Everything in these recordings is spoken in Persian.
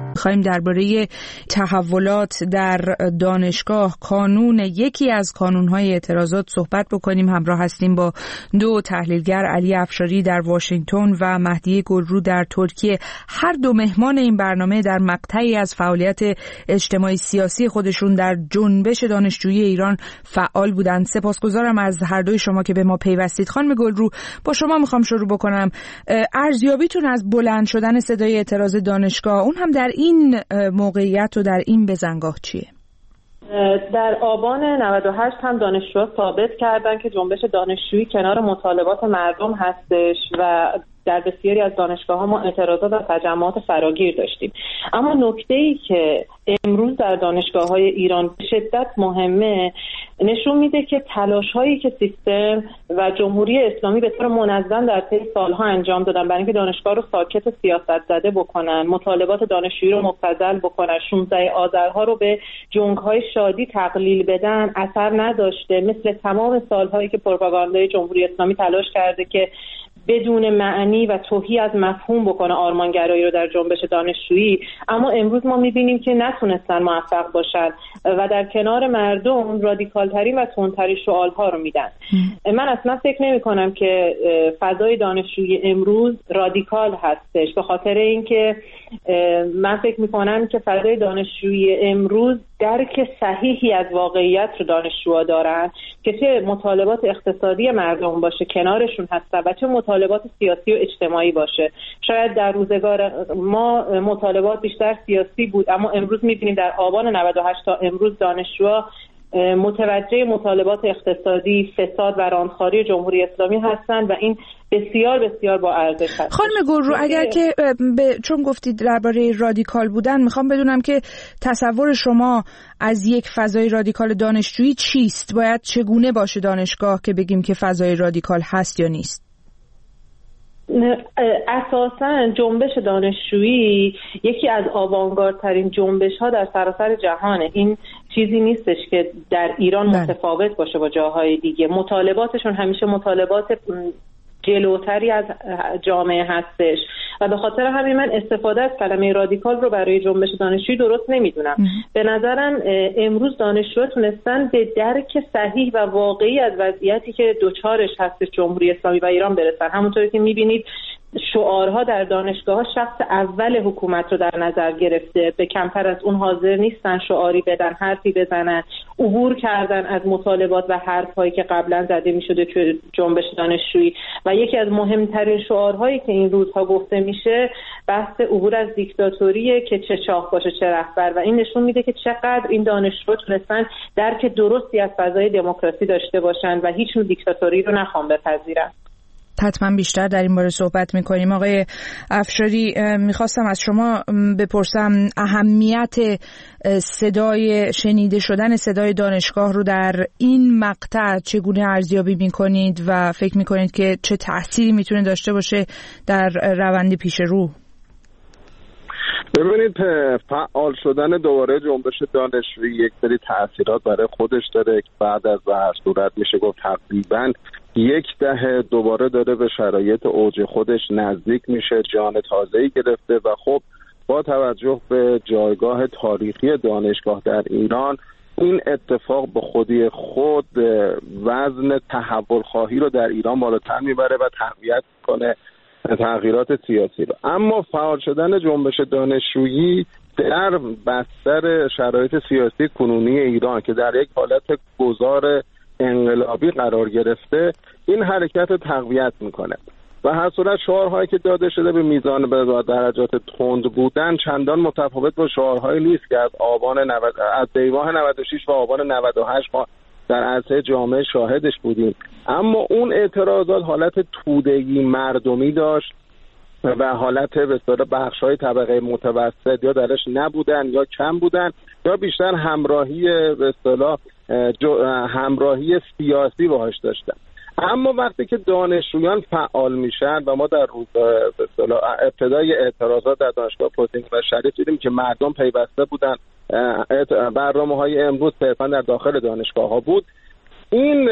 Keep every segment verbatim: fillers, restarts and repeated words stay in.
می‌خوایم درباره تحولات در دانشگاه، کانون یکی از کانون‌های اعتراضات صحبت بکنیم. همراه هستیم با دو تحلیلگر، علی افشاری در واشنگتن و مهدی گلرو در ترکیه. هر دو مهمان این برنامه در مقطعی از فعالیت اجتماعی سیاسی خودشون در جنبش دانشجویی ایران فعال بودند. سپاسگزارم از هر دوی شما که به ما پیوستید. خانم گلرو، با شما میخوام شروع بکنم. ارزیابیتون از بلند شدن صدای اعتراض دانشگاه، اون هم در این موقعیت و در این بزنگاه چیه؟ در آبان نود و هشت هم دانشجوها ثابت کردن که جنبش دانشجویی کنار مطالبات مردم هستش و در بسیاری از دانشگاه‌ها ما اعتراضات و تجمعات فراگیر داشتیم. اما نکته‌ای که امروز در دانشگاه‌های ایران به شدت مهمه، نشون میده که تلاش‌هایی که سیستم و جمهوری اسلامی به طور منظم در طی سالها انجام دادن برای اینکه دانشگاه رو ساکت و سیاست زده بکنن، مطالبات دانشجویی رو مبتذل بکنن، شانزده آذرها رو به جنگ‌های شادی تقلیل بدن، اثر نداشته. مثل تمام سال‌هایی که پروپاگاندای جمهوری اسلامی تلاش کرده که بدون معنی و توهی از مفهوم بکنه آرمانگرایی رو در جنبش دانشجویی، اما امروز ما می‌بینیم که نتونستن موفق باشن و در کنار مردم رادیکال‌ترین و تندترین شعارها رو میدن. من اصلا فکر نمی‌کنم که فضای دانشجویی امروز رادیکال هستش، به خاطر اینکه من فکر می‌کنم که فضای دانشجویی امروز درک صحیحی از واقعیت رو دانشجوها دارن که چه مطالبات اقتصادی مردم باشه کنارشون هستن و چه مطالبات سیاسی و اجتماعی باشه. شاید در روزگار ما مطالبات بیشتر سیاسی بود، اما امروز می‌بینیم در آبان نود و هشت تا امروز دانشجوها متوجه مطالبات اقتصادی، فساد و رانتخواری جمهوری اسلامی هستند و این بسیار بسیار با ارزش هست. خانم گلرو، اگر که ب... چون گفتید درباره رادیکال بودن، میخوام بدونم که تصور شما از یک فضای رادیکال دانشجویی چیست؟ باید چگونه باشه دانشگاه که بگیم که فضای رادیکال هست یا نیست؟ اساساً جنبش دانشجویی یکی از آوانگاردترین جنبش‌ها در سراسر جهانه. این چیزی نیستش که در ایران متفاوت باشه با جاهای دیگه. مطالباتشون همیشه مطالبات جلوتری از جامعه هستش و به خاطر همین من استفاده از کلمه رادیکال رو برای جنبش دانشجویی درست نمیدونم. به نظرم امروز دانشجوها تونستن به درک صحیح و واقعی از وضعیتی که دوچارش هستش جمهوری اسلامی و ایران برسن. همونطوری که میبینید شعارها در دانشگاه‌ها شخص اول حکومت رو در نظر گرفته، به کمتر از اون حاضر نیستن شعاری بدن، حرفی بزنن، عبور کردن از مطالبات و حرفایی که قبلا زده می‌شده توی جنبش دانشجویی. و یکی از مهمترین شعارهایی که این روزها گفته میشه بحث عبور از دیکتاتوریه که چه شاه باشه چه رهبر، و این نشون میده که چقدر این دانشجو تونستن درک درستی از فضای دموکراسی داشته باشن و هیچ نوع دیکتاتوری رو نخوان بپذیرن. حتما بیشتر در این باره صحبت میکنیم. آقای افشاری، میخواستم از شما بپرسم اهمیت صدای شنیده شدن صدای دانشگاه رو در این مقطع چگونه ارزیابی میکنید و فکر میکنید که چه تأثیری میتونه داشته باشه در روند پیش رو؟ ببینید، فعال شدن دوباره جنبش دانشجویی یک سری تأثیرات برای خودش داره که بعد از به هر صورت میشه گفت تقریباً یک دهه دوباره داره به شرایط اوج خودش نزدیک میشه، جان تازه‌ای گرفته و خب با توجه به جایگاه تاریخی دانشگاه در ایران این اتفاق به خودی خود وزن تحول خواهی رو در ایران بالاتر میبره و تقویت کنه تغییرات سیاسی رو. اما فعال شدن جنبش دانشجویی در بستر شرایط سیاسی کنونی ایران که در یک حالت گذار انقلابی قرار گرفته، این حرکت رو تقویت میکنه و هر صورت شعارهایی که داده شده به میزان به درجات تند بودن چندان متفاوت با شعارهایی نیست که از آبان نود از دیماه نود و شش و آبان نود و هشت ما در عرصه جامعه شاهدش بودیم. اما اون اعتراضات حالت تودگی مردمی داشت و حالت به اصطلاح بخش‌های طبقه متوسط یا درش نبودن یا کم بودن یا بیشتر همراهی به اصطلاح همراهی سیاسی باهاش داشتن. اما وقتی که دانشجویان فعال میشن و ما در روز به اصطلاح ابتدای اعتراضات در دانشگاه پوتین و شریف دیدیم که مردم پیوسته بودن، برنامه‌های امروز صرفا در داخل دانشگاه‌ها بود، این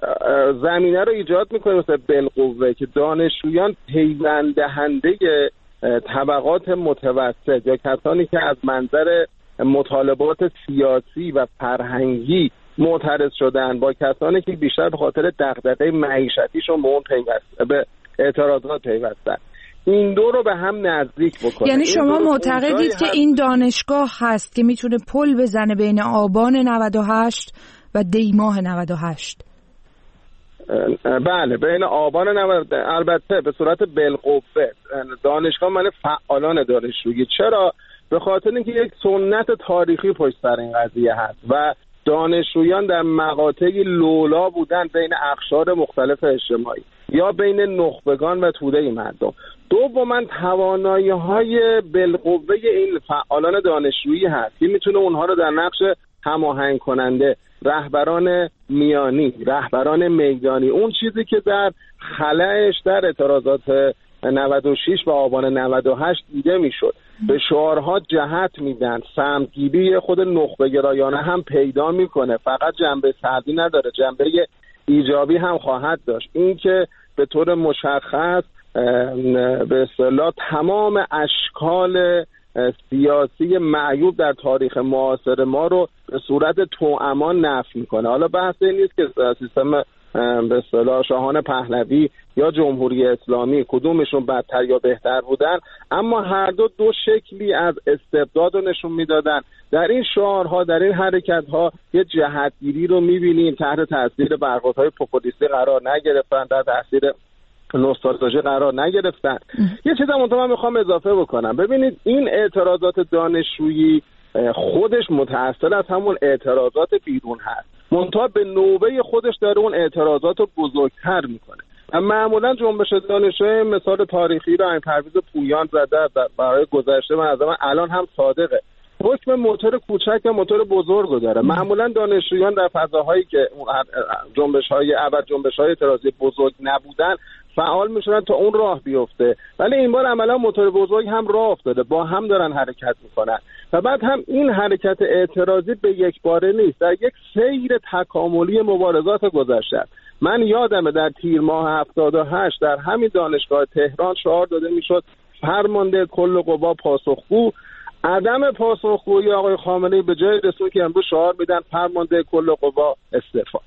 زمینه رو ایجاد میکنه مثل بالقوه که دانشجویان پیوند دهنده طبقات متوسط یا کسانی که از منظر مطالبات سیاسی و فرهنگی معترض شدن با کسانی که بیشتر به خاطر دغدغه معیشتیشون به اون پیوسته به اعتراضات پیوستن، این دو رو به هم نزدیک بکنه. یعنی شما معتقدید که این دانشگاه هست که میتونه پل بزنه بین آبان نود و هشت و دیماه نود و هشت؟ بله، بین آبان نود، البته به صورت بالقوه. دانشگاه من فعالان دانشجویی. چرا؟ به خاطر اینکه یک سنت تاریخی پشت سر این قضیه هست و دانشجویان در مقاطعی لولا بودن بین اقشار مختلف اجتماعی یا بین نخبگان و توده مردم. دوما توانایی‌های بالقوه این فعالان دانشجویی هست که میتونه اونها رو در نقش هماهنگ کننده، رهبران میانی، رهبران میدانی، اون چیزی که در خلأش در اعتراضات نود و شش و آبان نود و هشت دیده میشد، به شعارها جهت میدن، سمتگیری خود نخبه گرایانه هم پیدا میکنه، فقط جنبه سلبی نداره، جنبه ایجابی هم خواهد داشت. این که به طور مشخص به اصطلاح تمام اشکال سیاسی معیوب در تاریخ معاصر ما رو به صورت توامان نفی میکنه. حالا بحث این نیست که سیستم به اصطلاح شاهان پهلوی یا جمهوری اسلامی کدومشون بدتر یا بهتر بودن، اما هر دو دو شکلی از استبداد رو نشون میدادن. در این شعارها، در این حرکت‌ها یه جهتگیری رو میبینیم، تحت تاثیر برخوردهای پوپولیستی قرار نگرفتن، در تاثیر نوستالژی قرار نگرفتن. یه چیز هم من میخوام اضافه بکنم. ببینید این اعتراضات دانشجویی خودش متأثر از همون اعتراضات بیرون هست، منتها به نوبه خودش داره اون اعتراضات رو بزرگتر میکنه. معمولا جنبش دانشجویی مثال تاریخی رو این پرویز پویان زده برای گذشته، من از من الان هم صادقه. حکم موتور کوچک و موتور بزرگ رو داره. معمولا دانشجویان در فضاهایی که جنبش‌های اول جنبش‌های اعتراضی بزرگ نبودن فعال میشدن تا اون راه بیفته، ولی این بار عملا موتور بزرگ هم راه افتاده، با هم دارن حرکت میکنن و بعد هم این حرکت اعتراضی به یک باره نیست، در یک سیر تکاملی مبارزات گذشته. من یادمه در تیر ماه هفتاد و هشت در همین دانشگاه تهران شعار داده میشد فرمانده کل قوا پاسخگو. عدم پاسخگویی آقای خامنه‌ای به جای رسون که امروز شعار میدن فرمانده کل قوا استعفا.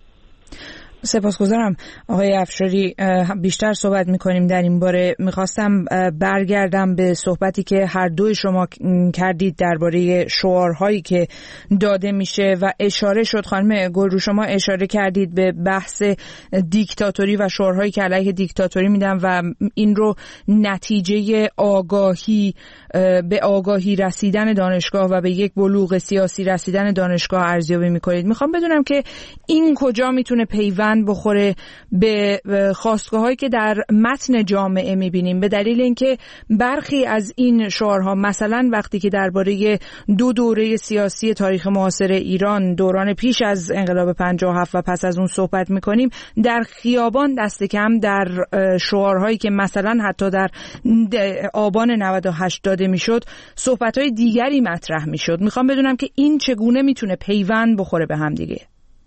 سپاسگزارم آقای افشاری. بیشتر صحبت میکنیم در این باره. میخواستم برگردم به صحبتی که هر دوی شما کردید درباره شعارهایی که داده میشه و اشاره شد، خانم گلرو شما اشاره کردید به بحث دیکتاتوری و شعارهایی که علیه دیکتاتوری میدن و این رو نتیجه آگاهی به آگاهی رسیدن دانشگاه و به یک بلوغ سیاسی رسیدن دانشگاه ارزیابی میکنید. میخوام بدونم که این کجا میتونه پیوند بخوره به خواستگاه‌هایی که در متن جامعه می‌بینیم، به دلیل اینکه برخی از این شعارها مثلا وقتی که درباره دو دوره سیاسی تاریخ معاصر ایران، دوران پیش از انقلاب پنجاه و هفت و پس از اون صحبت می‌کنیم، در خیابان دست کم در شعارهایی که مثلا حتی در آبان نود و هشت داده میشد صحبت‌های دیگری مطرح میشد. میخوام بدونم که این چگونه میتونه پیوند بخوره به هم دیگه.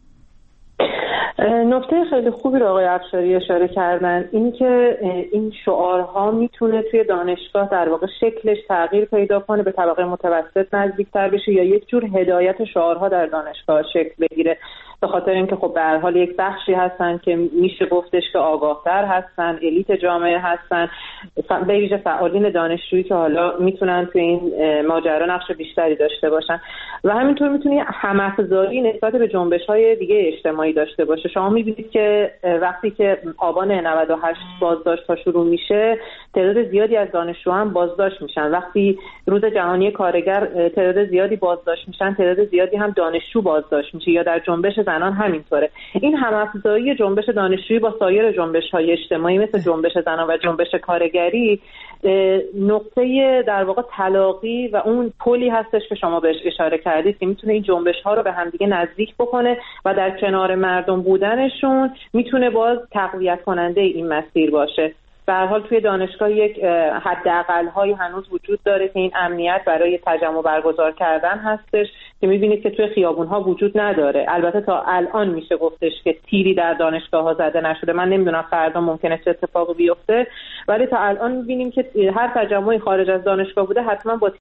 نکته خیلی خوبی رو آقای افشاری اشاره کردن، این که این شعارها میتونه توی دانشگاه در واقع شکلش تغییر پیدا کنه، به طبقه متوسط نزدیکتر بشه یا یک جور هدایت شعارها در دانشگاه شکل بگیره، به خاطر اینکه خب به هر حال یک بخشی هستن که میشه گفتش که آگاهتر هستن، الیت جامعه هستن، به ویژه فعالین دانشجویی که حالا میتونن توی این ماجرا نقش بیشتری داشته باشن و همینطور میتونه هم‌افزایی نسبت به جنبش‌های دیگه اجتماعی داشته باشه. شما میبینید که وقتی که آبان نود و هشت بازداشت ها شروع میشه، تعداد زیادی از دانشجوها هم بازداشت میشن. وقتی روز جهانی کارگر تعداد زیادی بازداشت میشن، تعداد زیادی هم دانشجو بازداشت میشه، یا در جنبش زنان همینطوره. این هم‌افزایی جنبش دانشجویی با سایر جنبش‌های اجتماعی مثل جنبش زنان و جنبش کارگری نقطه در واقع تلاقی و اون پلی هستش که شما بهش اشاره کردید که میتونه این جنبش‌ها رو به هم دیگه نزدیک بکنه و در کنار مردم بودنشون میتونه باز تقویت کننده این مسیر باشه. به هر حال توی دانشگاه یک حداقل‌هایی هنوز وجود داره که این امنیت برای تجمع برگزار کردن هستش که می‌بینید که توی خیابون‌ها وجود نداره. البته تا الان میشه گفتش که تیری در دانشگاه‌ها زده نشده. من نمیدونم فردا ممکنه چه اتفاقی بیفته، ولی تا الان می‌بینیم که هر تجمعی خارج از دانشگاه بوده حتما با